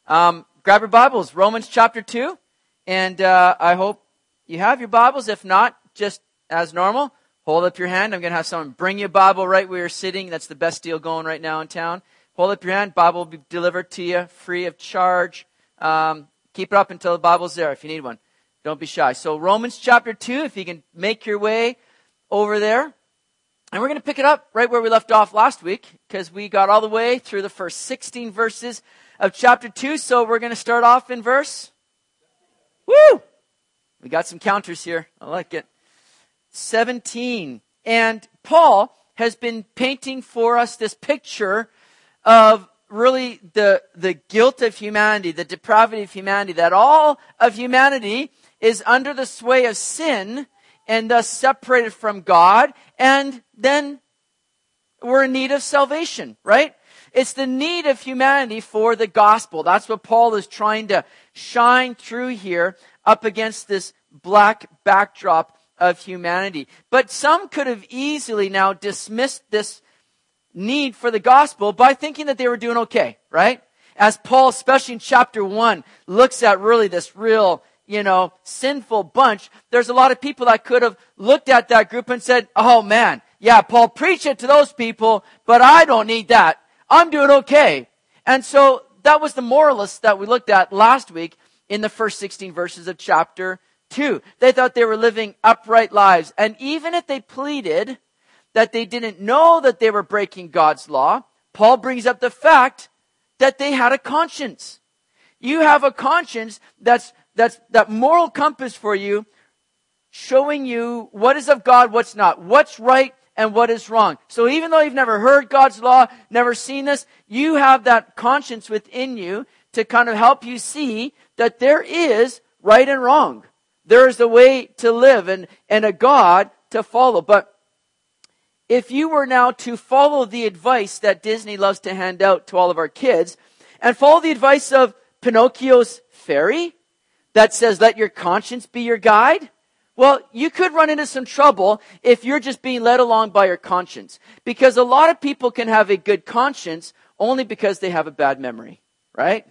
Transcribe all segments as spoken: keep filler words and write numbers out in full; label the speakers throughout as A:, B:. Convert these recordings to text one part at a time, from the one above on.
A: Um, grab your Bibles, Romans chapter two. And uh, I hope you have your Bibles. If not, just as normal, hold up your hand. I'm going to have someone bring you a Bible right where you're sitting. That's the best deal going right now in town. Hold up your hand. Bible will be delivered to you free of charge. Um, keep it up until the Bible's there if you need one. Don't be shy. So Romans chapter two, if you can make your way over there. And we're going to pick it up right where we left off last week because we got all the way through the first sixteen verses of chapter two. So we're going to start off in verse. Woo! We got some counters here. I like it. seventeen. And Paul has been painting for us this picture of really the, the guilt of humanity, the depravity of humanity, that all of humanity is under the sway of sin and thus separated from God, and then we're in need of salvation, right? It's the need of humanity for the gospel. That's what Paul is trying to shine through here up against this black backdrop of humanity. But some could have easily now dismissed this need for the gospel by thinking that they were doing okay, right? As Paul, especially in chapter one, looks at really this real you know, sinful bunch, there's a lot of people that could have looked at that group and said, oh man, yeah, Paul, preach it to those people, but I don't need that. I'm doing okay. And so that was the moralists that we looked at last week in the first sixteen verses of chapter two. They thought they were living upright lives. And even if they pleaded that they didn't know that they were breaking God's law, Paul brings up the fact that they had a conscience. You have a conscience that's That's that moral compass for you, showing you what is of God, what's not, what's right and what is wrong. So even though you've never heard God's law, never seen this, you have that conscience within you to kind of help you see that there is right and wrong. There is a way to live and, and a God to follow. But if you were now to follow the advice that Disney loves to hand out to all of our kids and follow the advice of Pinocchio's fairy, that says, let your conscience be your guide. Well, you could run into some trouble if you're just being led along by your conscience. Because a lot of people can have a good conscience only because they have a bad memory, right?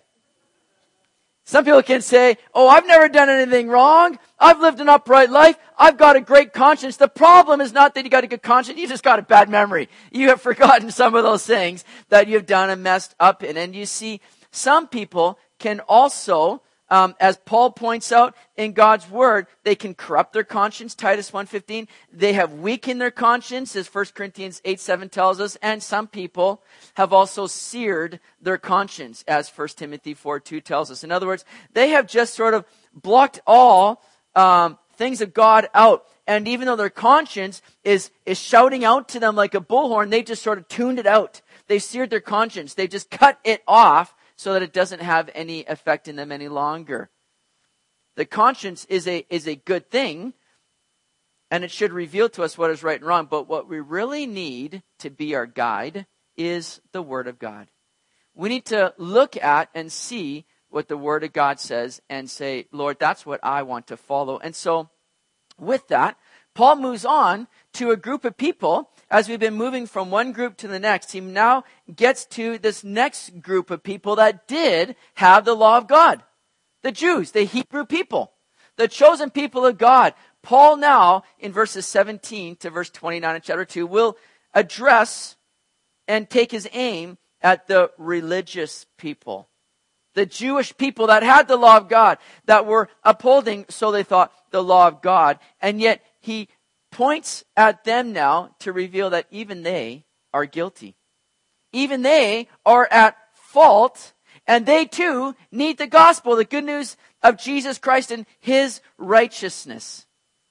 A: Some people can say, oh, I've never done anything wrong. I've lived an upright life. I've got a great conscience. The problem is not that you got a good conscience. You just got a bad memory. You have forgotten some of those things that you've done and messed up in. And you see, some people can also Um, as Paul points out in God's word, they can corrupt their conscience, Titus one fifteen. They have weakened their conscience, as First Corinthians eight seven tells us. And some people have also seared their conscience, as First Timothy four two tells us. In other words, they have just sort of blocked all um, things of God out. And even though their conscience is, is shouting out to them like a bullhorn, they just sort of tuned it out. They've seared their conscience. They've just cut it off so that it doesn't have any effect in them any longer. The conscience is a is a good thing, and it should reveal to us what is right and wrong. But what we really need to be our guide is the Word of God. We need to look at and see what the Word of God says and say, Lord, that's what I want to follow. And so with that, Paul moves on to a group of people. As we've been moving from one group to the next, he now gets to this next group of people that did have the law of God. The Jews, the Hebrew people, the chosen people of God. Paul now, in verses seventeen to verse twenty-nine of chapter two, will address and take his aim at the religious people. The Jewish people that had the law of God, that were upholding, so they thought, the law of God. And yet he points at them now to reveal that even they are guilty. Even they are at fault, and they too need the gospel, the good news of Jesus Christ and his righteousness.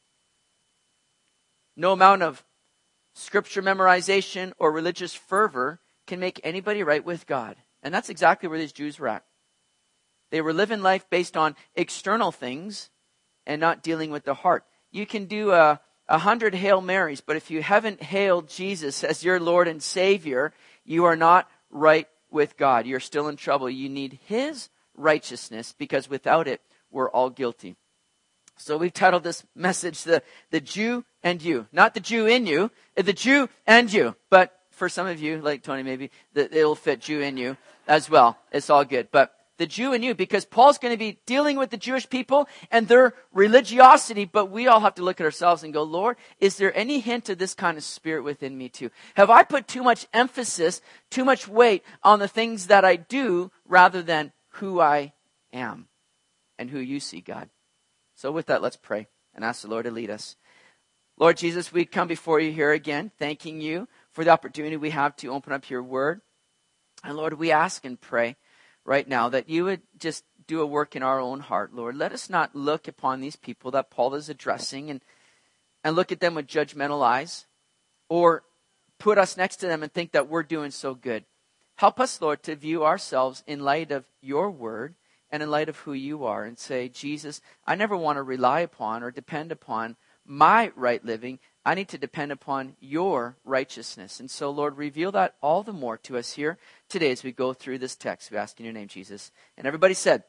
A: No amount of scripture memorization or religious fervor can make anybody right with God. And that's exactly where these Jews were at. They were living life based on external things and not dealing with the heart. You can do a A hundred Hail Marys, but if you haven't hailed Jesus as your Lord and Savior, you are not right with God. You're still in trouble. You need his righteousness, because without it, we're all guilty. So we've titled this message, the, the Jew and You. Not the Jew in you, the Jew and you. But for some of you, like Tony maybe, that it'll fit Jew in you as well. It's all good. But the Jew in you, because Paul's going to be dealing with the Jewish people and their religiosity, but we all have to look at ourselves and go, Lord, is there any hint of this kind of spirit within me too? Have I put too much emphasis, too much weight on the things that I do rather than who I am and who you see, God? So with that, let's pray and ask the Lord to lead us. Lord Jesus, we come before you here again, thanking you for the opportunity we have to open up your word. And Lord, we ask and pray right now that you would just do a work in our own heart, Lord. Let us not look upon these people that Paul is addressing and, and look at them with judgmental eyes or put us next to them and think that we're doing so good. Help us, Lord, to view ourselves in light of your word and in light of who you are and say, Jesus, I never want to rely upon or depend upon my right living. I need to depend upon your righteousness. And so, Lord, reveal that all the more to us here today as we go through this text. We ask in your name, Jesus. And everybody said,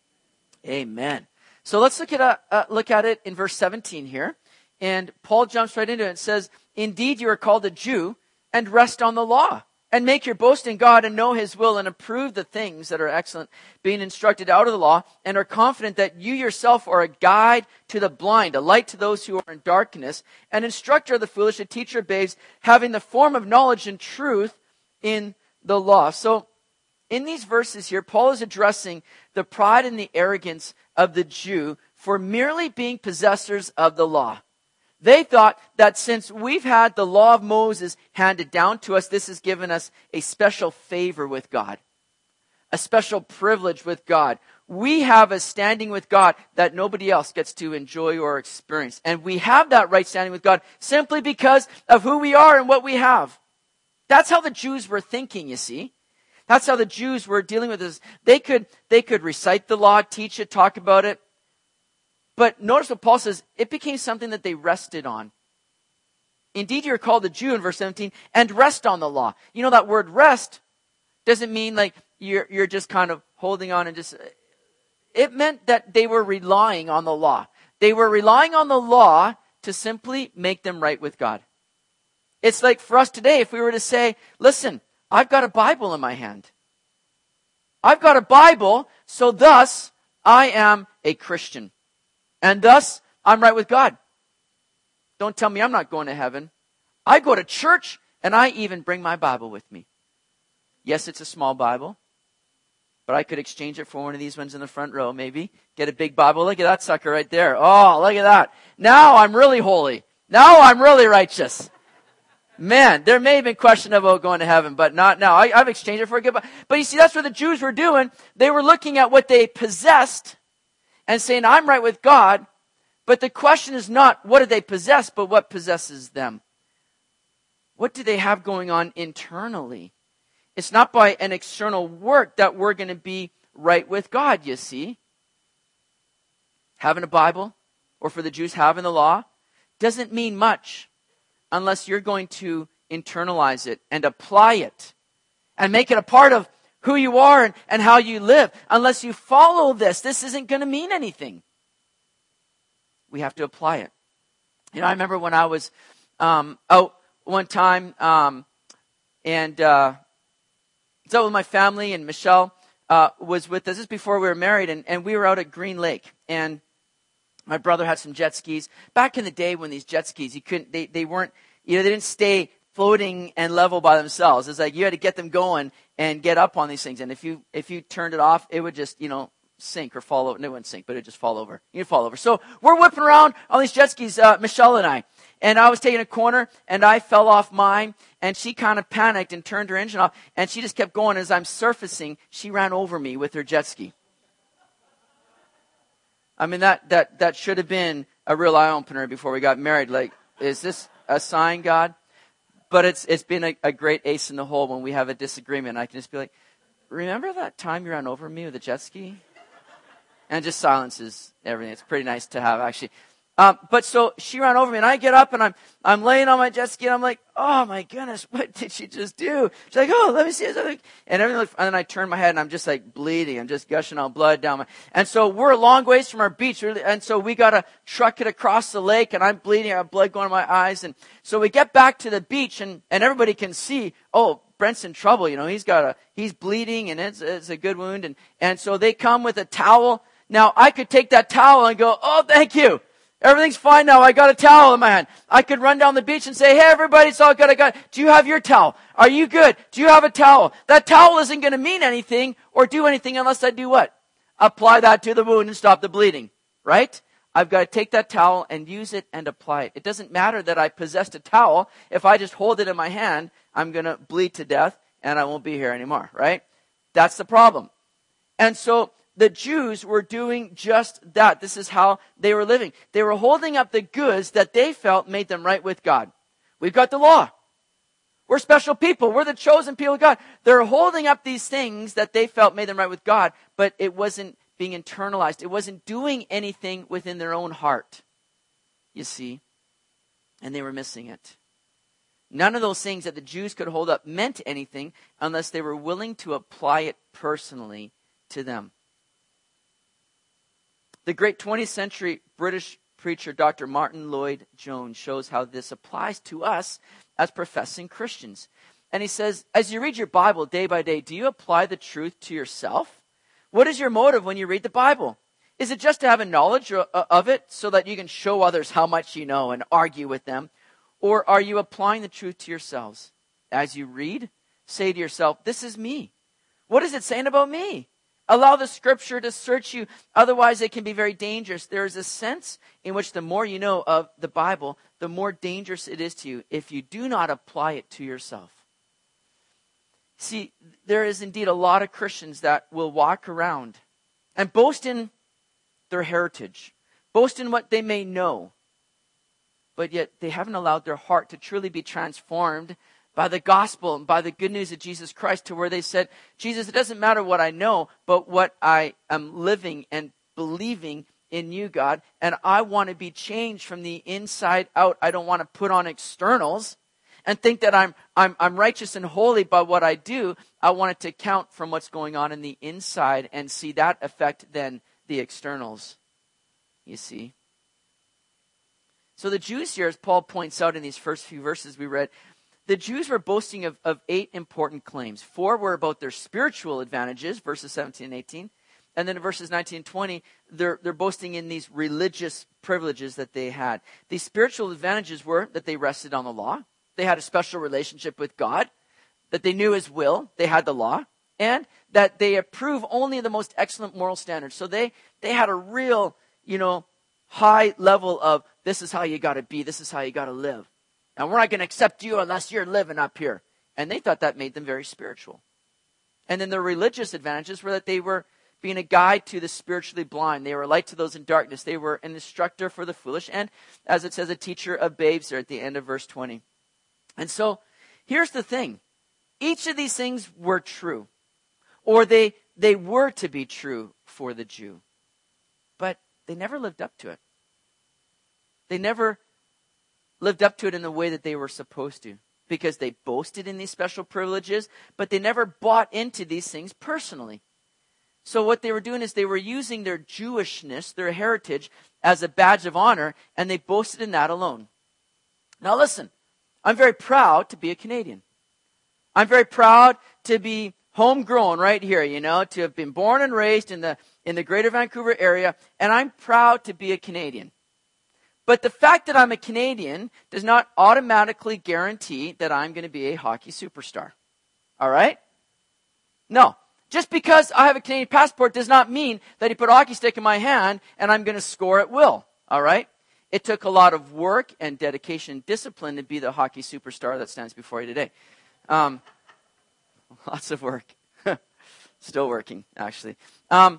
A: amen. So let's look at, a, uh, look at it in verse seventeen here. And Paul jumps right into it and says, indeed, you are called a Jew and rest on the law. And make your boast in God and know his will and approve the things that are excellent, being instructed out of the law, and are confident that you yourself are a guide to the blind, a light to those who are in darkness, an instructor of the foolish, a teacher of babes, having the form of knowledge and truth in the law. So in these verses here, Paul is addressing the pride and the arrogance of the Jew for merely being possessors of the law. They thought that since we've had the law of Moses handed down to us, this has given us a special favor with God, a special privilege with God. We have a standing with God that nobody else gets to enjoy or experience. And we have that right standing with God simply because of who we are and what we have. That's how the Jews were thinking, you see. That's how the Jews were dealing with this. They could, they could recite the law, teach it, talk about it. But notice what Paul says, it became something that they rested on. Indeed, you're called a Jew in verse seventeen, and rest on the law. You know, that word rest doesn't mean like you're, you're just kind of holding on and just... It meant that they were relying on the law. They were relying on the law to simply make them right with God. It's like for us today, if we were to say, listen, I've got a Bible in my hand. I've got a Bible, so thus I am a Christian. And thus, I'm right with God. Don't tell me I'm not going to heaven. I go to church, and I even bring my Bible with me. Yes, it's a small Bible, but I could exchange it for one of these ones in the front row, maybe. Get a big Bible. Look at that sucker right there. Oh, look at that. Now I'm really holy. Now I'm really righteous. Man, there may have been question about going to heaven, but not now. I, I've exchanged it for a good Bible. But you see, that's what the Jews were doing. They were looking at what they possessed and saying, I'm right with God. But the question is not what do they possess, but what possesses them. What do they have going on internally? It's not by an external work that we're going to be right with God, you see. Having a Bible, or for the Jews having the law, doesn't mean much unless you're going to internalize it and apply it and make it a part of who you are and, and how you live. Unless you follow this, this isn't going to mean anything. We have to apply it. You know, I remember when I was um, out one time um, and uh, I was out with my family, and Michelle uh, was with us. This is before we were married, and, and we were out at Green Lake. And my brother had some jet skis. Back in the day when these jet skis, you couldn't, they, they weren't, you know, they didn't stay floating and level by themselves. It's like you had to get them going and get up on these things. And if you if you turned it off, it would just, you know, sink or fall over. No, it wouldn't sink, but it would just fall over. You'd fall over. So we're whipping around on these jet skis, uh, Michelle and I. And I was taking a corner, and I fell off mine, and she kind of panicked and turned her engine off, and she just kept going. As I'm surfacing, she ran over me with her jet ski. I mean, that that that should have been a real eye-opener before we got married. Like, is this a sign, God? But it's it's been a, a great ace in the hole when we have a disagreement. I can just be like, remember that time you ran over me with a jet ski? And it just silences everything. It's pretty nice to have, actually. Um, but so she ran over me, and I get up, and I'm I'm laying on my jet ski, and I'm like, oh my goodness, what did she just do? She's like, oh, let me see. And everything looked, and then I turn my head, and I'm just like bleeding. I'm just gushing out blood down my. And so we're a long ways from our beach, really, and so we gotta truck it across the lake, and I'm bleeding. I have blood going to my eyes, and so we get back to the beach, and and everybody can see, oh, Brent's in trouble. You know, he's got a he's bleeding, and it's it's a good wound, and and so they come with a towel. Now I could take that towel and go, oh, thank you. Everything's fine now. I got a towel in my hand. I could run down the beach and say, hey, everybody, it's all good. I got, do you have your towel? Are you good? Do you have a towel? That towel isn't going to mean anything or do anything unless I do what? Apply that to the wound and stop the bleeding, right? I've got to take that towel and use it and apply it. It doesn't matter that I possessed a towel. If I just hold it in my hand, I'm going to bleed to death and I won't be here anymore, right? That's the problem. And so the Jews were doing just that. This is how they were living. They were holding up the goods that they felt made them right with God. We've got the law. We're special people. We're the chosen people of God. They're holding up these things that they felt made them right with God, but it wasn't being internalized. It wasn't doing anything within their own heart, you see. And they were missing it. None of those things that the Jews could hold up meant anything unless they were willing to apply it personally to them. The great twentieth century British preacher Doctor Martin Lloyd-Jones shows how this applies to us as professing Christians. And he says, as you read your Bible day by day, do you apply the truth to yourself? What is your motive when you read the Bible? Is it just to have a knowledge of it so that you can show others how much you know and argue with them? Or are you applying the truth to yourselves? As you read, say to yourself, this is me. What is it saying about me? Allow the scripture to search you. Otherwise, it can be very dangerous. There is a sense in which the more you know of the Bible, the more dangerous it is to you if you do not apply it to yourself. See, there is indeed a lot of Christians that will walk around and boast in their heritage, boast in what they may know, but yet they haven't allowed their heart to truly be transformed by the gospel and by the good news of Jesus Christ, to where they said, Jesus, it doesn't matter what I know, but what I am living and believing in you, God. And I want to be changed from the inside out. I don't want to put on externals and think that I'm, I'm, I'm righteous and holy by what I do. I want it to count from what's going on in the inside and see that affect then the externals. You see? So the Jews here, as Paul points out in these first few verses we read, the Jews were boasting of, of eight important claims. Four were about their spiritual advantages, verses seventeen and eighteen. And then in verses nineteen and twenty, they're, they're boasting in these religious privileges that they had. These spiritual advantages were that they rested on the law. They had a special relationship with God, that they knew His will. They had the law. And that they approve only the most excellent moral standards. So they, they had a real, you know, high level of this is how you got to be. This is how you got to live. And we're not going to accept you unless you're living up here. And they thought that made them very spiritual. And then their religious advantages were that they were being a guide to the spiritually blind. They were a light to those in darkness. They were an instructor for the foolish. And as it says, a teacher of babes there at the end of verse twenty. And so here's the thing. Each of these things were true. Or they, they were to be true for the Jew. But they never lived up to it. They never lived up to it in the way that they were supposed to, because they boasted in these special privileges, but they never bought into these things personally. So what they were doing is they were using their Jewishness, their heritage, as a badge of honor, and they boasted in that alone. Now listen, I'm very proud to be a Canadian. I'm very proud to be homegrown right here, you know, to have been born and raised in the in the greater Vancouver area, and I'm proud to be a Canadian. But the fact that I'm a Canadian does not automatically guarantee that I'm going to be a hockey superstar. All right? No. Just because I have a Canadian passport does not mean that you put a hockey stick in my hand and I'm going to score at will. All right? It took a lot of work and dedication and discipline to be the hockey superstar that stands before you today. Um, lots of work. Still working, actually. Um,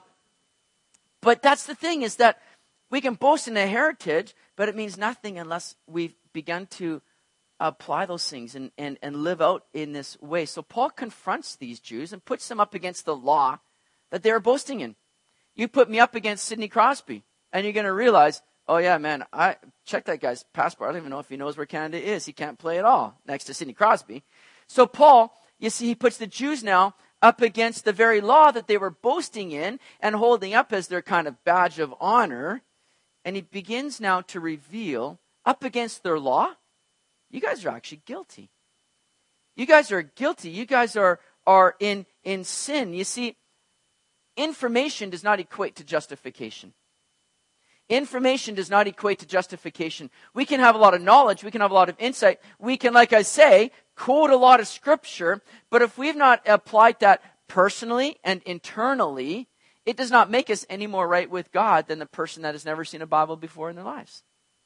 A: but that's the thing, is that we can boast in a heritage, but it means nothing unless we've begun to apply those things and, and, and live out in this way. So Paul confronts these Jews and puts them up against the law that they are boasting in. You put me up against Sidney Crosby, and you're going to realize Oh yeah, man, I check that guy's passport. I don't even know if he knows where Canada is. He can't play at all next to Sidney Crosby. So Paul, you see, he puts the Jews now up against the very law that they were boasting in and holding up as their kind of badge of honor. And he begins now to reveal, up against their law, you guys are actually guilty. You guys are guilty. You guys are, are in, in sin. You see, information does not equate to justification. Information does not equate to justification. We can have a lot of knowledge. We can have a lot of insight. We can, like I say, quote a lot of scripture. But if we've not applied that personally and internally, it does not make us any more right with God than the person that has never seen a Bible before in their lives.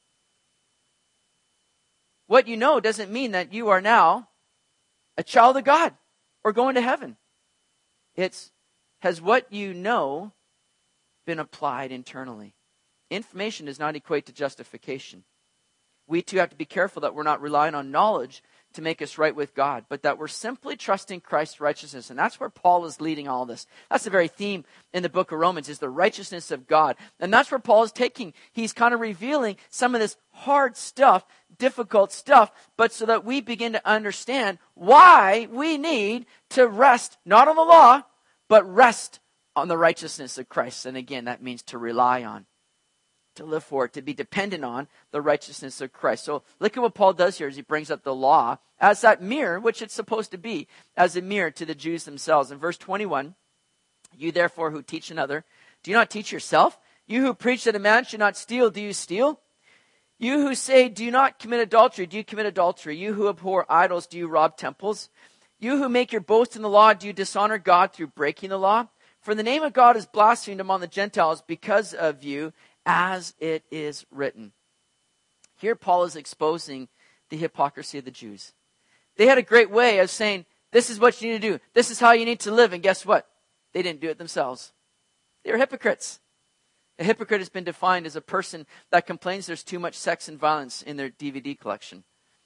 A: What you know doesn't mean that you are now a child of God or going to heaven. It's, has what you know been applied internally? Information does not equate to justification. We too have to be careful that we're not relying on knowledge to make us right with God, but that we're simply trusting Christ's righteousness. And that's where Paul is leading all this. That's the very theme in the book of Romans, is the righteousness of God. And that's where Paul is taking. He's kind of revealing some of this hard stuff, difficult stuff, but so that we begin to understand why we need to rest, not on the law, but rest on the righteousness of Christ. And again, that means to rely on, to live for it, to be dependent on the righteousness of Christ. So look at what Paul does here as he brings up the law as that mirror, which it's supposed to be, as a mirror to the Jews themselves. In verse twenty-one, you therefore who teach another, do you not teach yourself? You who preach that a man should not steal, do you steal? You who say, do not commit adultery, do you commit adultery? You who abhor idols, do you rob temples? You who make your boast in the law, do you dishonor God through breaking the law? For the name of God is blasphemed among the Gentiles because of you, as it is written. Here Paul is exposing the hypocrisy of the Jews. They had a great way of saying, this is what you need to do. This is how you need to live. And guess what? They didn't do it themselves. They were hypocrites. A hypocrite has been defined as a person that complains there's too much sex and violence in their D V D collection.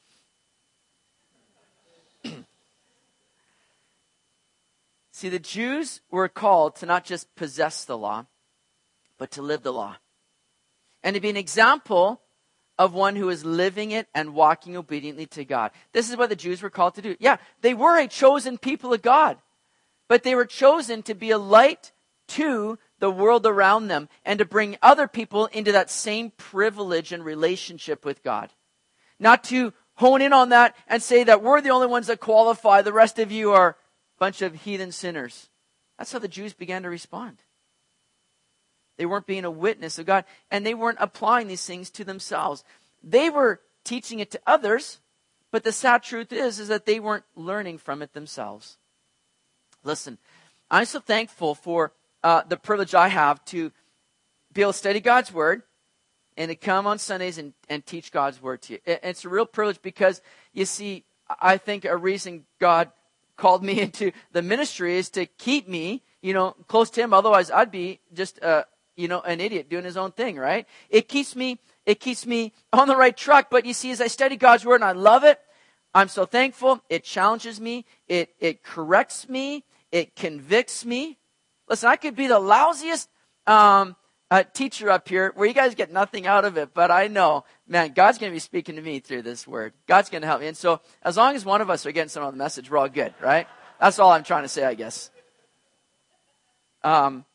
A: See, the Jews were called to not just possess the law, but to live the law. And to be an example of one who is living it and walking obediently to God. This is what the Jews were called to do. Yeah, they were a chosen people of God, but they were chosen to be a light to the world around them and to bring other people into that same privilege and relationship with God. Not to hone in on that and say that we're the only ones that qualify, the rest of you are a bunch of heathen sinners. That's how the Jews began to respond. They weren't being a witness of God, and they weren't applying these things to themselves. They were teaching it to others, but the sad truth is, is that they weren't learning from it themselves. Listen, I'm so thankful for uh, the privilege I have to be able to study God's Word and to come on Sundays and, and teach God's Word to you. It, it's a real privilege because, you see, I think a reason God called me into the ministry is to keep me, you know, close to Him. Otherwise, I'd be just uh, you know, an idiot doing his own thing, right? It keeps me, it keeps me on the right track. But you see, as I study God's Word and I love it, I'm so thankful. It challenges me. It, it corrects me. It convicts me. Listen, I could be the lousiest um, uh, teacher up here where you guys get nothing out of it. But I know, man, God's going to be speaking to me through this Word. God's going to help me. And so as long as one of us are getting some of the message, we're all good, right? That's all I'm trying to say, I guess. Um.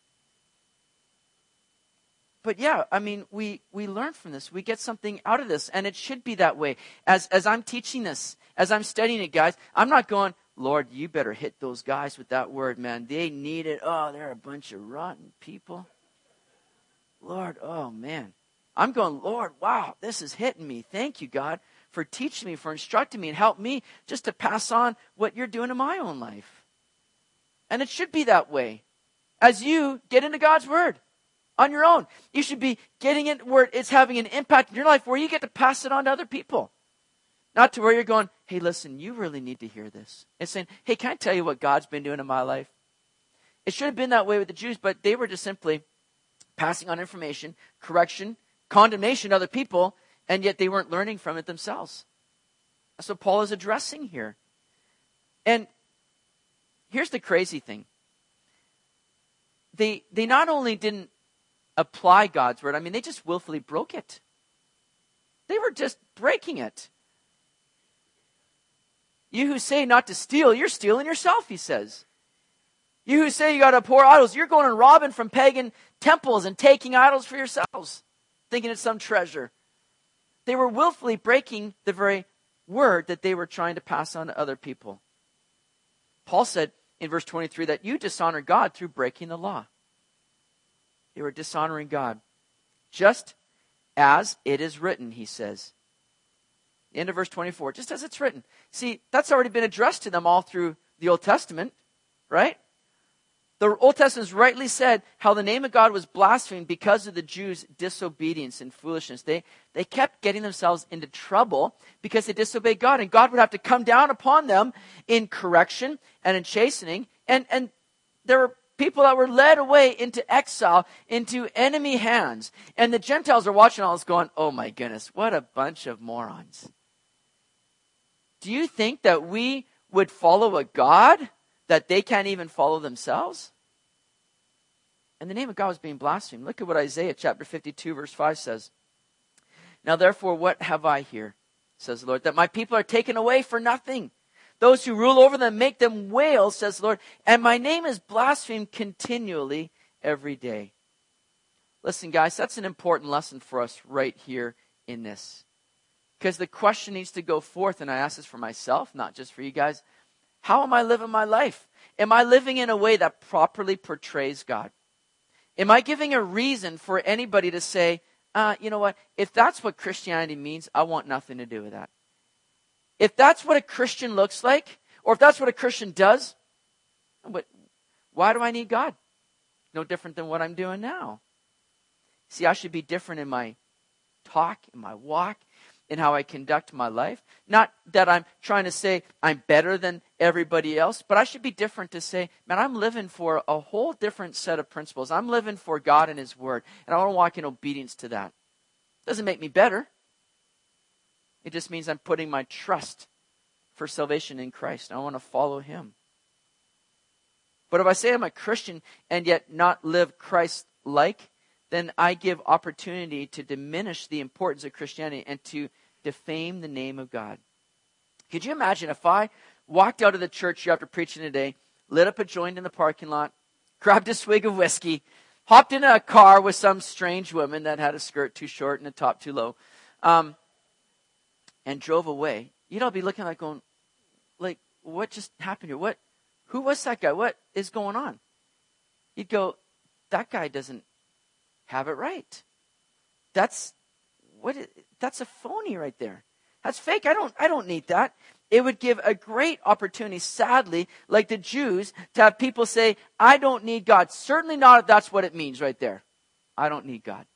A: But yeah, I mean, we, we learn from this. We get something out of this, and it should be that way. As as I'm teaching this, as I'm studying it, guys, I'm not going, Lord, you better hit those guys with that word, man. They need it. Oh, they're a bunch of rotten people. Lord, oh, man. I'm going, Lord, wow, this is hitting me. Thank you, God, for teaching me, for instructing me, and help me just to pass on what you're doing in my own life. And it should be that way. As you get into God's Word. On your own. You should be getting it where it's having an impact in your life where you get to pass it on to other people. Not to where you're going, hey, listen, you really need to hear this. It's saying, hey, can I tell you what God's been doing in my life? It should have been that way with the Jews, but they were just simply passing on information, correction, condemnation to other people, and yet they weren't learning from it themselves. That's what Paul is addressing here. And here's the crazy thing. They, they not only didn't apply God's word. I mean, they just willfully broke it. They were just breaking it. You who say not to steal, you're stealing yourself, he says. You who say you got to abhor idols, you're going and robbing from pagan temples and taking idols for yourselves, thinking it's some treasure. They were willfully breaking the very word that they were trying to pass on to other people. Paul said in verse twenty-three that you dishonor God through breaking the law. They were dishonoring God. Just as it is written, he says. The end of verse twenty-four, just as it's written. See, that's already been addressed to them all through the Old Testament, right? The Old Testament rightly said how the name of God was blasphemed because of the Jews' disobedience and foolishness. They, they kept getting themselves into trouble because they disobeyed God. And God would have to come down upon them in correction and in chastening. And, and there were people that were led away into exile, into enemy hands. And the Gentiles are watching all this going, oh my goodness, what a bunch of morons. Do you think that we would follow a God that they can't even follow themselves? And the name of God was being blasphemed. Look at what Isaiah chapter fifty-two verse five says. Now therefore what have I here, says the Lord, that my people are taken away for nothing. Those who rule over them make them wail, says the Lord, and my name is blasphemed continually every day. Listen guys, that's an important lesson for us right here in this. Because the question needs to go forth, and I ask this for myself, not just for you guys. How am I living my life? Am I living in a way that properly portrays God? Am I giving a reason for anybody to say, uh, you know what, if that's what Christianity means, I want nothing to do with that. If that's what a Christian looks like, or if that's what a Christian does, but why do I need God? No different than what I'm doing now. See, I should be different in my talk, in my walk, in how I conduct my life. Not that I'm trying to say I'm better than everybody else, but I should be different to say, man, I'm living for a whole different set of principles. I'm living for God and His Word, and I want to walk in obedience to that. Doesn't make me better. It just means I'm putting my trust for salvation in Christ. I want to follow Him. But if I say I'm a Christian and yet not live Christ-like, then I give opportunity to diminish the importance of Christianity and to defame the name of God. Could you imagine if I walked out of the church after preaching today, lit up a joint in the parking lot, grabbed a swig of whiskey, hopped in a car with some strange woman that had a skirt too short and a top too low, um, and drove away? You'd all be looking like going, like, what just happened here? What? Who was that guy? What is going on? You'd go, that guy doesn't have it right. That's what is, that's a phony right there. That's fake. I don't I don't need that. It would give a great opportunity, sadly, like the Jews, to have people say, I don't need God. Certainly not if that's what it means right there. I don't need God.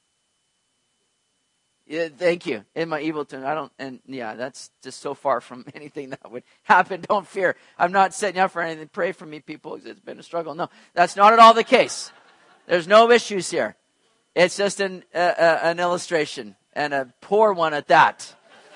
A: Yeah, thank you. In my evil tongue, I don't, and yeah, that's just so far from anything that would happen. Don't fear. I'm not setting you up for anything. Pray for me, people. It's been a struggle. No, that's not at all the case. There's no issues here. It's just an uh, uh, an illustration, and a poor one at that.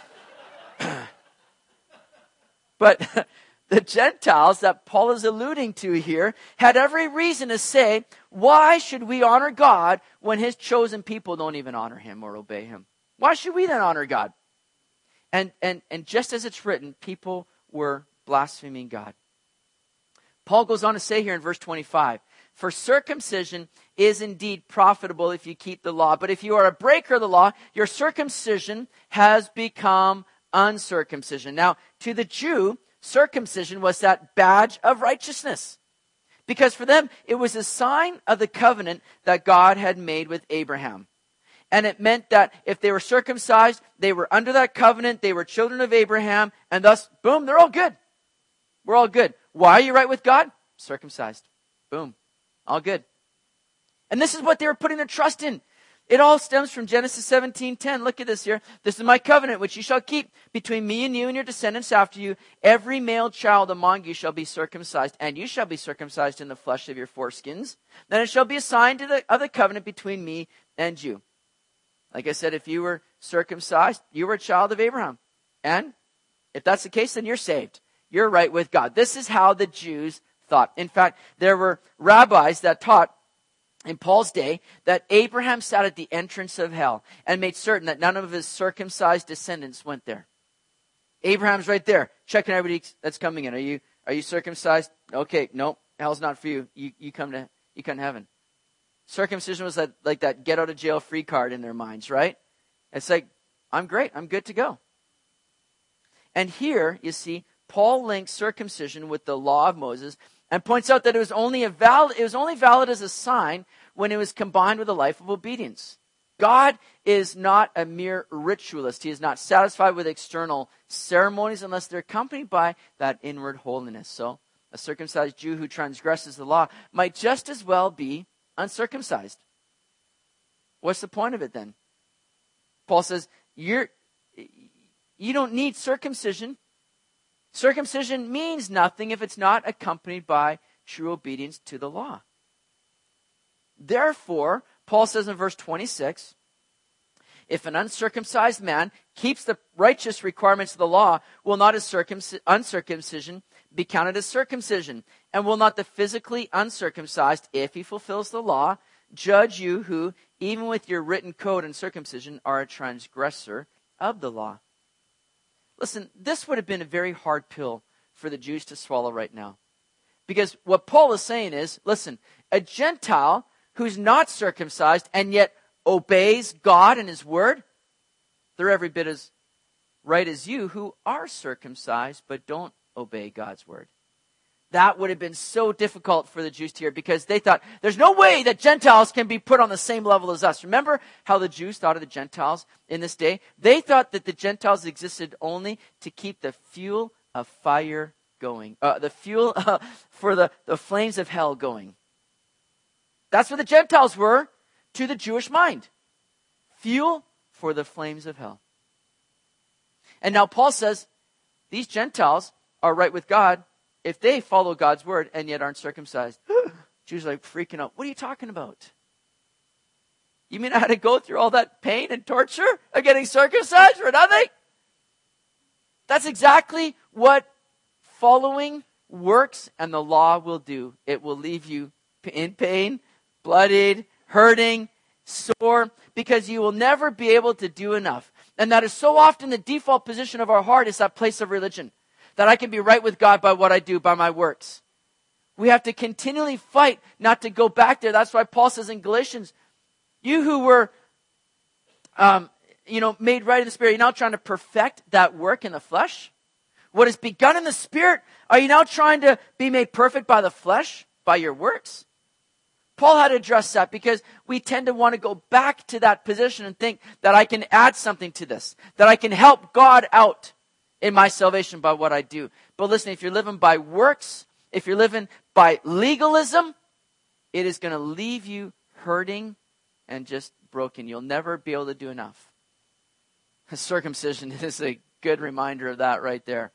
A: But the Gentiles that Paul is alluding to here had every reason to say, why should we honor God when His chosen people don't even honor Him or obey Him? Why should we then honor God? And, and, and just as it's written, people were blaspheming God. Paul goes on to say here in verse twenty-five, for circumcision is indeed profitable if you keep the law. But if you are a breaker of the law, your circumcision has become uncircumcision. Now, to the Jew, circumcision was that badge of righteousness. Because for them, it was a sign of the covenant that God had made with Abraham. And it meant that if they were circumcised, they were under that covenant, they were children of Abraham, and thus, boom, they're all good. We're all good. Why are you right with God? Circumcised. Boom. All good. And this is what they were putting their trust in. It all stems from Genesis seventeen ten. Look at this here. This is my covenant which you shall keep between me and you and your descendants after you. Every male child among you shall be circumcised, and you shall be circumcised in the flesh of your foreskins. Then it shall be a sign to the, of the covenant between me and you. Like I said, if you were circumcised, you were a child of Abraham. And if that's the case, then you're saved. You're right with God. This is how the Jews thought. In fact, there were rabbis that taught in Paul's day that Abraham sat at the entrance of hell and made certain that none of his circumcised descendants went there. Abraham's right there, checking everybody that's coming in. Are you are you circumcised? Okay, nope, hell's not for you. You you come to you come to heaven. Circumcision was like, like that get out of jail free card in their minds, right? It's like, I'm great, I'm good to go. And here, you see, Paul links circumcision with the law of Moses and points out that it was only a valid, it was only valid as a sign when it was combined with a life of obedience. God is not a mere ritualist. He is not satisfied with external ceremonies unless they're accompanied by that inward holiness. So, a circumcised Jew who transgresses the law might just as well be uncircumcised. What's the point of it then? Paul says, you're, you don't need circumcision. Circumcision means nothing if it's not accompanied by true obedience to the law. Therefore, Paul says in verse twenty-six, if an uncircumcised man keeps the righteous requirements of the law, will not his circumc- uncircumcision be counted as circumcision? And will not the physically uncircumcised, if he fulfills the law, judge you who, even with your written code and circumcision, are a transgressor of the law? Listen, this would have been a very hard pill for the Jews to swallow right now. Because what Paul is saying is, listen, a Gentile who's not circumcised and yet obeys God and his word, they're every bit as right as you who are circumcised but don't obey God's word. That would have been so difficult for the Jews to hear because they thought, there's no way that Gentiles can be put on the same level as us. Remember how the Jews thought of the Gentiles in this day? They thought that the Gentiles existed only to keep the fuel of fire going, uh, the fuel uh, for the, the flames of hell going. That's what the Gentiles were to the Jewish mind. Fuel for the flames of hell. And now Paul says, these Gentiles are right with God if they follow God's word and yet aren't circumcised. Jews are like freaking out. What are you talking about? You mean I had to go through all that pain and torture of getting circumcised for nothing? That's exactly what following works and the law will do. It will leave you in pain, bloodied, hurting, sore, because you will never be able to do enough. And that is so often the default position of our heart, is that place of religion. That I can be right with God by what I do, by my works. We have to continually fight not to go back there. That's why Paul says in Galatians, you who were, um, you know, made right in the Spirit, are you now trying to perfect that work in the flesh? What is begun in the Spirit, are you now trying to be made perfect by the flesh, by your works? Paul had to address that because we tend to want to go back to that position and think that I can add something to this, that I can help God out in my salvation by what I do. But listen, if you're living by works, if you're living by legalism, it is going to leave you hurting and just broken. You'll never be able to do enough. Circumcision is a good reminder of that right there.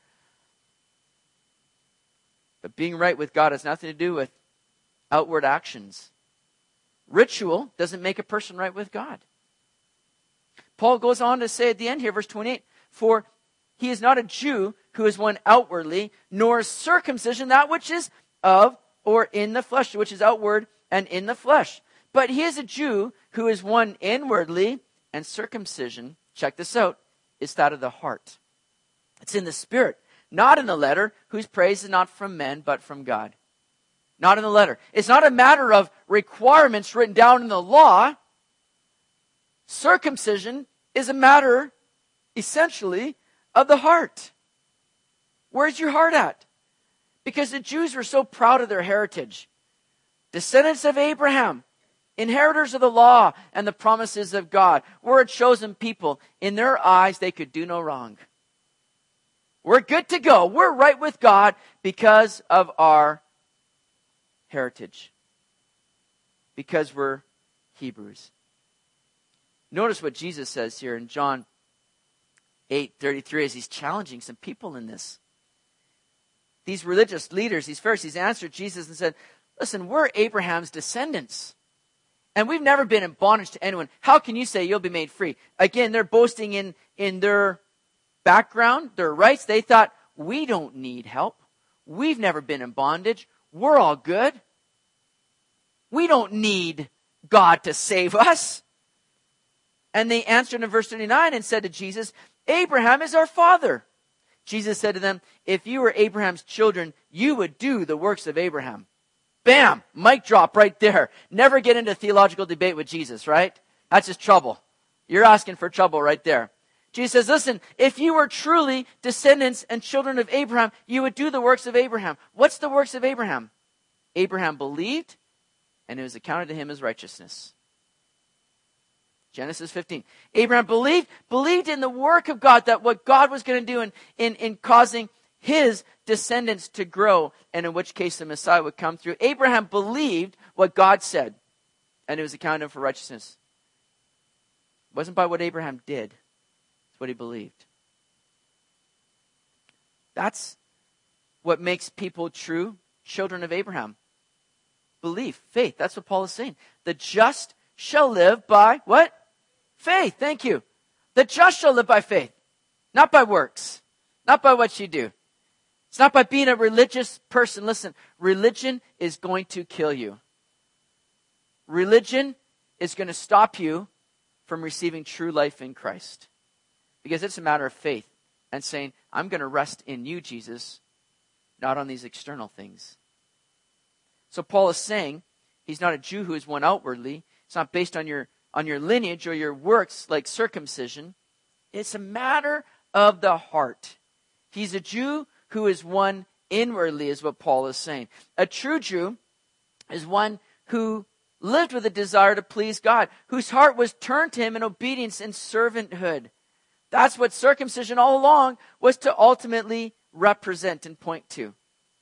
A: But being right with God has nothing to do with outward actions. Ritual doesn't make a person right with God. Paul goes on to say at the end here, verse twenty-eight, for he is not a Jew who is one outwardly, nor is circumcision that which is of or in the flesh, which is outward and in the flesh. But he is a Jew who is one inwardly, and circumcision, check this out, is that of the heart. It's in the spirit, not in the letter, whose praise is not from men, but from God. Not in the letter. It's not a matter of requirements written down in the law. Circumcision is a matter, essentially, of the heart. Where's your heart at? Because the Jews were so proud of their heritage. Descendants of Abraham, inheritors of the law and the promises of God. We're a chosen people. In their eyes, they could do no wrong. We're good to go. We're right with God because of our heritage. Because we're Hebrews. Notice what Jesus says here in John eight thirty-three as he's challenging some people in this. These religious leaders, these Pharisees, answered Jesus and said, listen, we're Abraham's descendants. And we've never been in bondage to anyone. How can you say you'll be made free? Again, they're boasting in, in their background, their rights. They thought, we don't need help. We've never been in bondage. We're all good. We don't need God to save us? And they answered in verse thirty-nine and said to Jesus, Abraham is our father. Jesus said to them, if you were Abraham's children, you would do the works of Abraham. Bam! Mic drop right there. Never get into theological debate with Jesus, right? That's just trouble. You're asking for trouble right there. Jesus says, listen, if you were truly descendants and children of Abraham, you would do the works of Abraham. What's the works of Abraham? Abraham believed, and it was accounted to him as righteousness. Genesis fifteen. Abraham believed, believed in the work of God, that what God was going to do in, in, in causing his descendants to grow, and in which case the Messiah would come through. Abraham believed what God said, and it was accounted for righteousness. It wasn't by what Abraham did. It's what he believed. That's what makes people true children of Abraham. Belief, faith. That's what Paul is saying. The just shall live by what? Faith. Thank you. The just shall live by faith. Not by works. Not by what you do. It's not by being a religious person. Listen, religion is going to kill you. Religion is going to stop you from receiving true life in Christ. Because it's a matter of faith and saying, I'm going to rest in you, Jesus, not on these external things. So Paul is saying he's not a Jew who is one outwardly. It's not based on your, on your lineage or your works like circumcision. It's a matter of the heart. He's a Jew who is one inwardly, is what Paul is saying. A true Jew is one who lived with a desire to please God, whose heart was turned to him in obedience and servanthood. That's what circumcision all along was to ultimately represent and point to.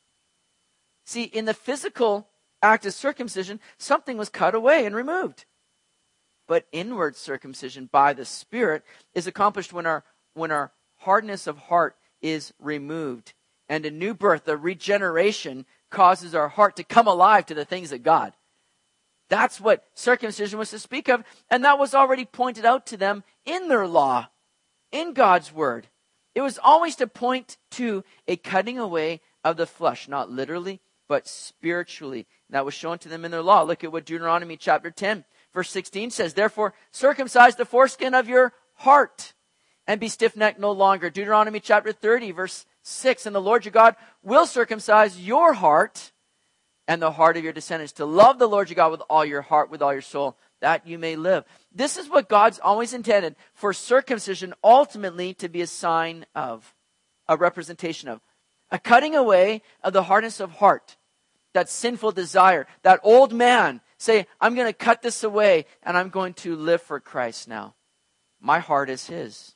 A: See, in the physical act of circumcision, something was cut away and removed. But inward circumcision by the Spirit is accomplished when our, when our hardness of heart is removed. And a new birth, a regeneration, causes our heart to come alive to the things of God. That's what circumcision was to speak of. And that was already pointed out to them in their law, in God's word. It was always to point to a cutting away of the flesh, not literally, but spiritually. And that was shown to them in their law. Look at what Deuteronomy chapter ten, verse sixteen says. Therefore, circumcise the foreskin of your heart and be stiff-necked no longer. Deuteronomy chapter thirty, verse six. And the Lord your God will circumcise your heart and the heart of your descendants, to love the Lord your God with all your heart, with all your soul, that you may live. This is what God's always intended, for circumcision ultimately to be a sign of, a representation of, a cutting away of the hardness of heart, that sinful desire, that old man. Say, I'm going to cut this away and I'm going to live for Christ now. My heart is his.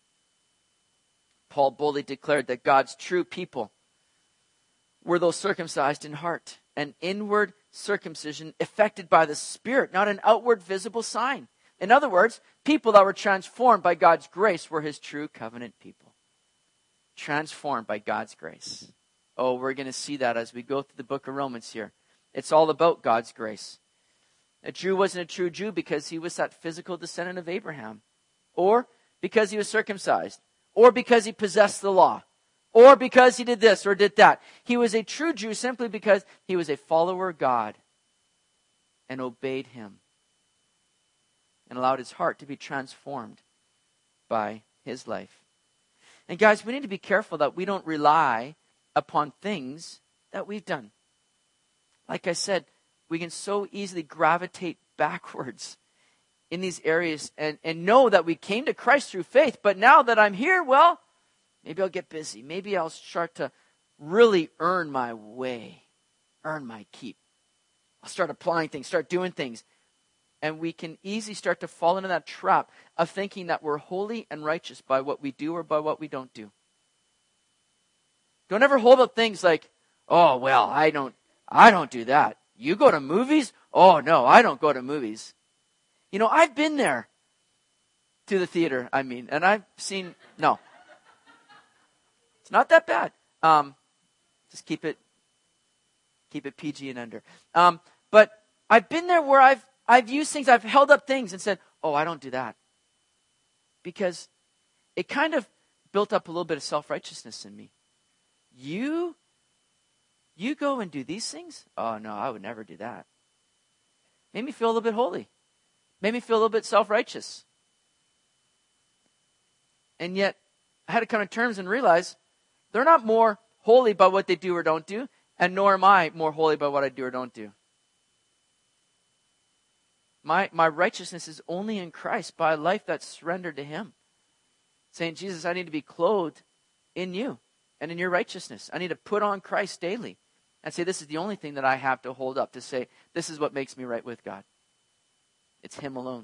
A: Paul boldly declared that God's true people were those circumcised in heart. An inward circumcision effected by the Spirit, not an outward visible sign. In other words, people that were transformed by God's grace were his true covenant people. Transformed by God's grace. Oh, we're going to see that as we go through the book of Romans here. It's all about God's grace. A Jew wasn't a true Jew because he was that physical descendant of Abraham, or because he was circumcised, or because he possessed the law, or because he did this or did that. He was a true Jew simply because he was a follower of God and obeyed him and allowed his heart to be transformed by his life. And guys, we need to be careful that we don't rely upon things that we've done. Like I said, we can so easily gravitate backwards in these areas and, and know that we came to Christ through faith. But now that I'm here, well, maybe I'll get busy. Maybe I'll start to really earn my way, earn my keep. I'll start applying things, start doing things. And we can easily start to fall into that trap of thinking that we're holy and righteous by what we do or by what we don't do. Don't ever hold up things like, oh, well, I don't, I don't do that. You go to movies? Oh, no, I don't go to movies. You know, I've been there to the theater, I mean, and I've seen, no. It's not that bad. Um, just keep it, keep it P G and under. Um, but I've been there where I've, I've used things, I've held up things and said, oh, I don't do that. Because it kind of built up a little bit of self-righteousness in me. You, you go and do these things? Oh, no, I would never do that. Made me feel a little bit holy. Made me feel a little bit self-righteous. And yet, I had to come to terms and realize they're not more holy by what they do or don't do, and nor am I more holy by what I do or don't do. My, my righteousness is only in Christ by a life that's surrendered to Him. Saying, Jesus, I need to be clothed in you and in your righteousness. I need to put on Christ daily and say, this is the only thing that I have to hold up to say, this is what makes me right with God. It's Him alone.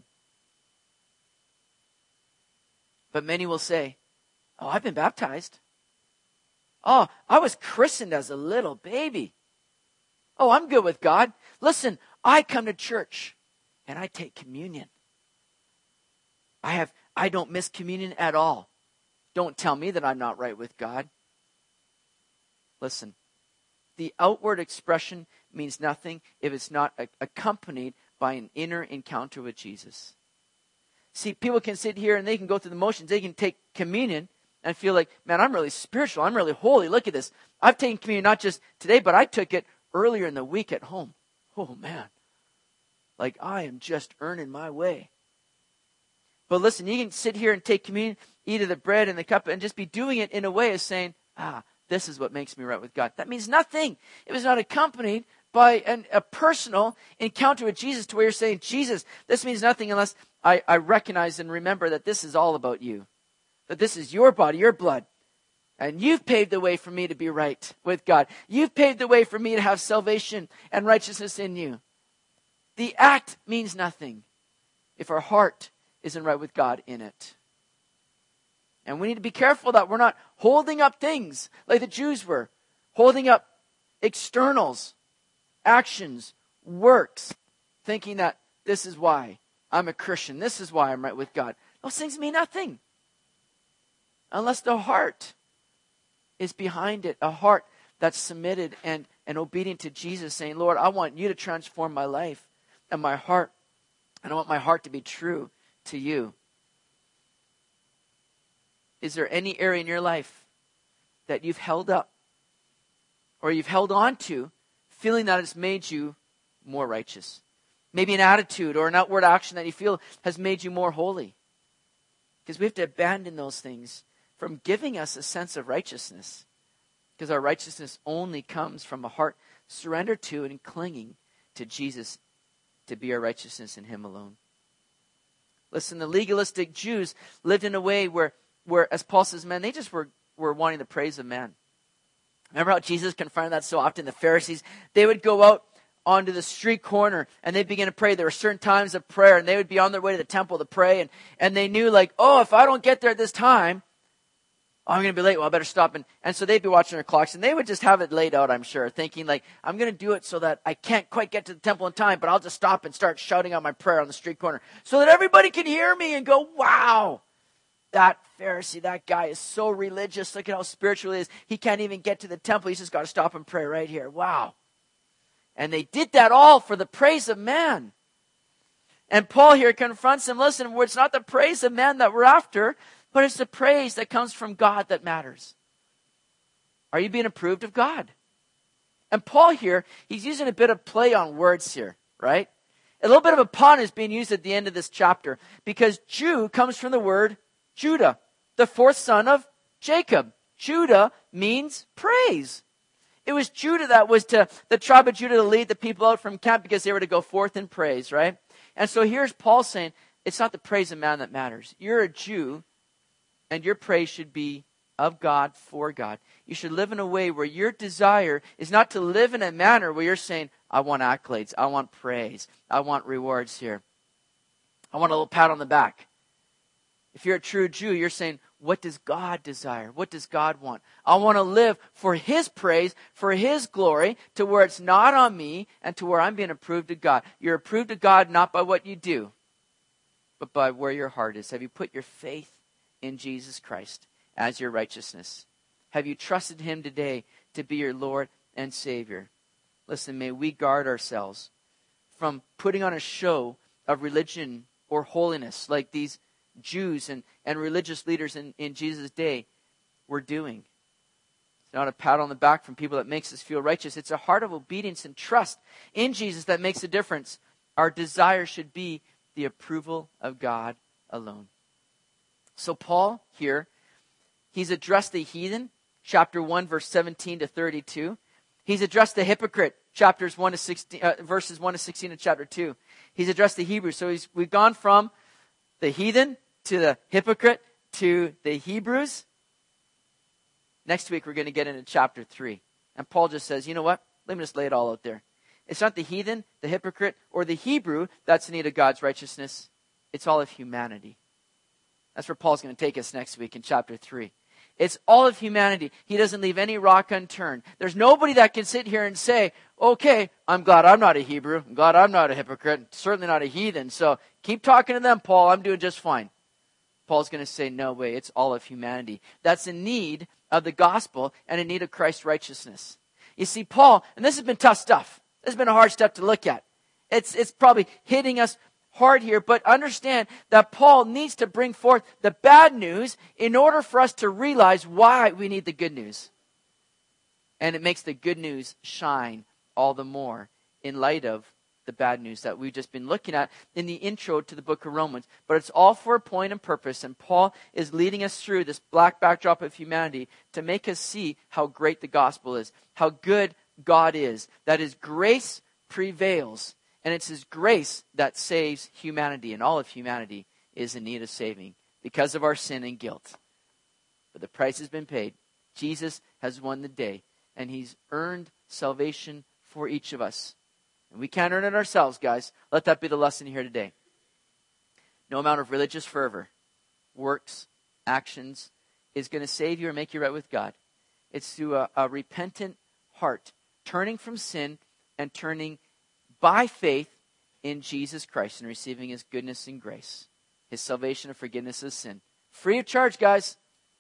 A: But many will say, oh, I've been baptized. Oh, I was christened as a little baby. Oh, I'm good with God. Listen, I come to church and I take communion. I have, I don't miss communion at all. Don't tell me that I'm not right with God. Listen, the outward expression means nothing if it's not a- accompanied by an inner encounter with Jesus. See, people can sit here and they can go through the motions. They can take communion and feel like, man, I'm really spiritual. I'm really holy. Look at this. I've taken communion not just today, but I took it earlier in the week at home. Oh, man. Like I am just earning my way. But listen, you can sit here and take communion, eat of the bread and the cup, and just be doing it in a way of saying, ah, this is what makes me right with God. That means nothing. It was not accompanied by an, a personal encounter with Jesus to where you're saying, Jesus, this means nothing unless I, I recognize and remember that this is all about you. That this is your body, your blood. And you've paved the way for me to be right with God. You've paved the way for me to have salvation and righteousness in you. The act means nothing if our heart isn't right with God in it. And we need to be careful that we're not holding up things like the Jews were. Holding up externals, actions, works, thinking that this is why I'm a Christian. This is why I'm right with God. Those things mean nothing unless the heart is behind it. A heart that's submitted and, and obedient to Jesus, saying, Lord, I want you to transform my life and my heart. And I want my heart to be true to you. Is there any area in your life that you've held up or you've held on to, feeling that it's made you more righteous? Maybe an attitude or an outward action that you feel has made you more holy. Because we have to abandon those things from giving us a sense of righteousness. Because our righteousness only comes from a heart surrendered to and clinging to Jesus to be our righteousness in Him alone. Listen, the legalistic Jews lived in a way where, where as Paul says, man, they just were, were wanting the praise of man. Remember how Jesus confronted that so often? The Pharisees, they would go out onto the street corner and they'd begin to pray. There were certain times of prayer and they would be on their way to the temple to pray. And, and they knew like, oh, if I don't get there at this time, oh, I'm going to be late. Well, I better stop. And, and so they'd be watching their clocks and they would just have it laid out, I'm sure, thinking like, I'm going to do it so that I can't quite get to the temple in time, but I'll just stop and start shouting out my prayer on the street corner so that everybody can hear me and go, wow, that Pharisee, that guy is so religious. Look at how spiritual he is. He can't even get to the temple. He's just got to stop and pray right here. Wow. And they did that all for the praise of man. And Paul here confronts them, listen, it's not the praise of man that we're after, but it's the praise that comes from God that matters. Are you being approved of God? And Paul here, he's using a bit of play on words here, right? A little bit of a pun is being used at the end of this chapter because Jew comes from the word Judah, the fourth son of Jacob. Judah means praise. It was Judah that was to, the tribe of Judah to lead the people out from camp because they were to go forth in praise, right? And so here's Paul saying, it's not the praise of man that matters. You're a Jew, and your praise should be of God, for God. You should live in a way where your desire is not to live in a manner where you're saying, I want accolades, I want praise, I want rewards here. I want a little pat on the back. If you're a true Jew, you're saying, what does God desire? What does God want? I want to live for His praise, for His glory, to where it's not on me and to where I'm being approved of God. You're approved of God not by what you do, but by where your heart is. Have you put your faith in Jesus Christ as your righteousness? Have you trusted Him today to be your Lord and Savior? Listen, may we guard ourselves from putting on a show of religion or holiness like these Jews and, and religious leaders in, in Jesus' day were doing. It's not a pat on the back from people that makes us feel righteous. It's a heart of obedience and trust in Jesus that makes a difference Our desire should be the approval of God alone. So Paul here, he's addressed the heathen, chapter one, verse seventeen to thirty-two. He's addressed the hypocrite, chapters one to sixteen, uh, verses one to sixteen in chapter two. He's addressed the Hebrew. So he's, we've gone from the heathen to the hypocrite to the Hebrews. Next week, we're going to get into chapter three. And Paul just says, you know what? Let me just lay it all out there. It's not the heathen, the hypocrite, or the Hebrew that's in need of God's righteousness. It's all of humanity. That's where Paul's going to take us next week in chapter three. It's all of humanity. He doesn't leave any rock unturned. There's nobody that can sit here and say, okay, I'm glad I'm not a Hebrew. I'm glad I'm not a hypocrite. Certainly not a heathen. So keep talking to them, Paul. I'm doing just fine. Paul's going to say, no way. It's all of humanity. That's in need of the gospel and in need of Christ's righteousness. You see, Paul, and this has been tough stuff. This has been a hard step to look at. It's, it's probably hitting us hard here, but understand that Paul needs to bring forth the bad news in order for us to realize why we need the good news. And it makes the good news shine all the more in light of the bad news that we've just been looking at in the intro to the book of Romans. But it's all for a point and purpose, and Paul is leading us through this black backdrop of humanity to make us see how great the gospel is, how good God is, that His grace prevails, and it's His grace that saves humanity, and all of humanity is in need of saving because of our sin and guilt. But the price has been paid. Jesus has won the day, and He's earned salvation for each of us. And we can't earn it ourselves, guys. Let that be the lesson here today. No amount of religious fervor, works, actions is going to save you or make you right with God. It's through a, a repentant heart, turning from sin and turning by faith in Jesus Christ and receiving His goodness and grace, His salvation and forgiveness of sin. Free of charge, guys.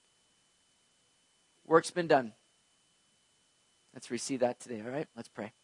A: Work's been done. Let's receive that today, all right? Let's pray.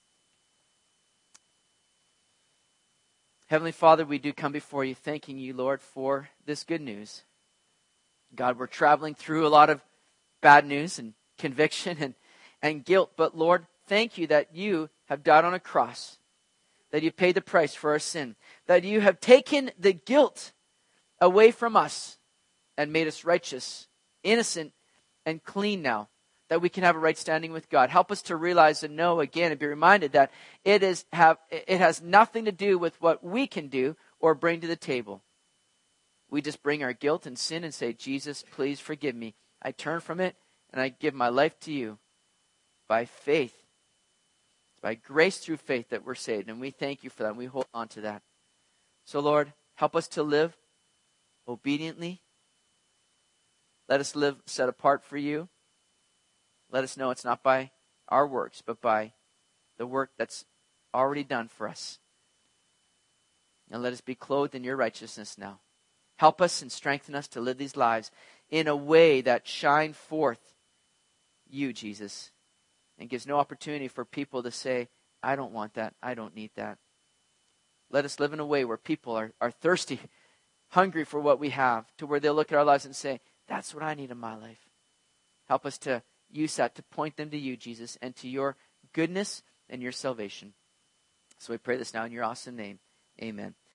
A: Heavenly Father, we do come before You, thanking You, Lord, for this good news. God, we're traveling through a lot of bad news and conviction and, and guilt, but Lord, thank You that You have died on a cross, that You paid the price for our sin, that You have taken the guilt away from us and made us righteous, innocent, and clean now, that we can have a right standing with God. Help us to realize and know again and be reminded that it is have it has nothing to do with what we can do or bring to the table. We just bring our guilt and sin and say, Jesus, please forgive me. I turn from it and I give my life to You by faith. It's by grace through faith that we're saved, and we thank You for that, and we hold on to that. So Lord, help us to live obediently. Let us live set apart for You. Let us know it's not by our works, but by the work that's already done for us. And let us be clothed in Your righteousness now. Help us and strengthen us to live these lives in a way that shine forth You, Jesus, and gives no opportunity for people to say, I don't want that, I don't need that. Let us live in a way where people are, are thirsty, hungry for what we have, to where they'll look at our lives and say, that's what I need in my life. Help us to use that to point them to You, Jesus, and to Your goodness and Your salvation. So we pray this now in Your awesome name. Amen.